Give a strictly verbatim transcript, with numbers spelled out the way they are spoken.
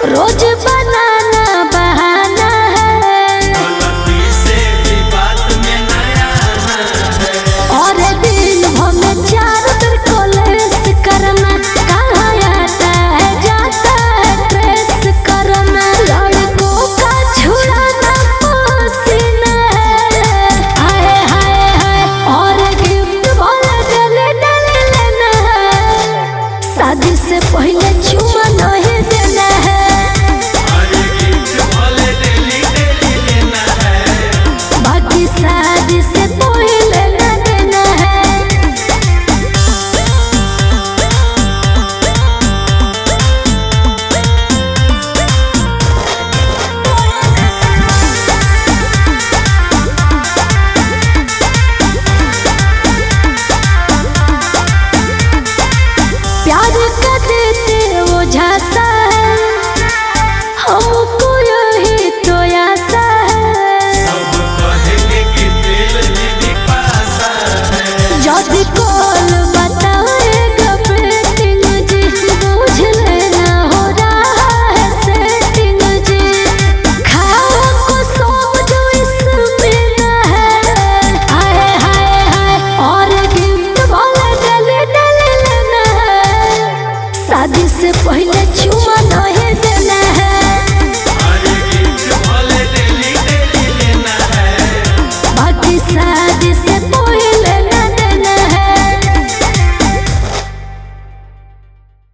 रोज बनाना बहाना है, गलती से भी बात में नया है। और दिन भर में चार दिन कॉलेज करना, कहाँ आता है जाता है ट्रेस करना। लड़कों का छुड़ाना पसीना है, हाय हाय हाय। और गिफ्ट बोले डले डले लेना है, शादी से पहले चुमा नहीं देना है। अरे गिफ्ट बोले डेली डेली लेना है, बाकी शादी से पहले न देना है। प्यार का देते वो झांसा है, हमको यही तो आशा है। सब कहेंगे कि दिल भी पासा है। जल्दी कॉल बताएगा बेटिंग जी, बुझ लेना हो रहा है सेटिंग जी। खाओ को सब जो इसमें ना है, हाय हाय हाय। और गिफ्ट बोले डले डले लेना है, शादी से पहले चुमा नहीं देना है। अरे गिफ्ट बोले डेली डेली लेना है, बाकी शादी से पहले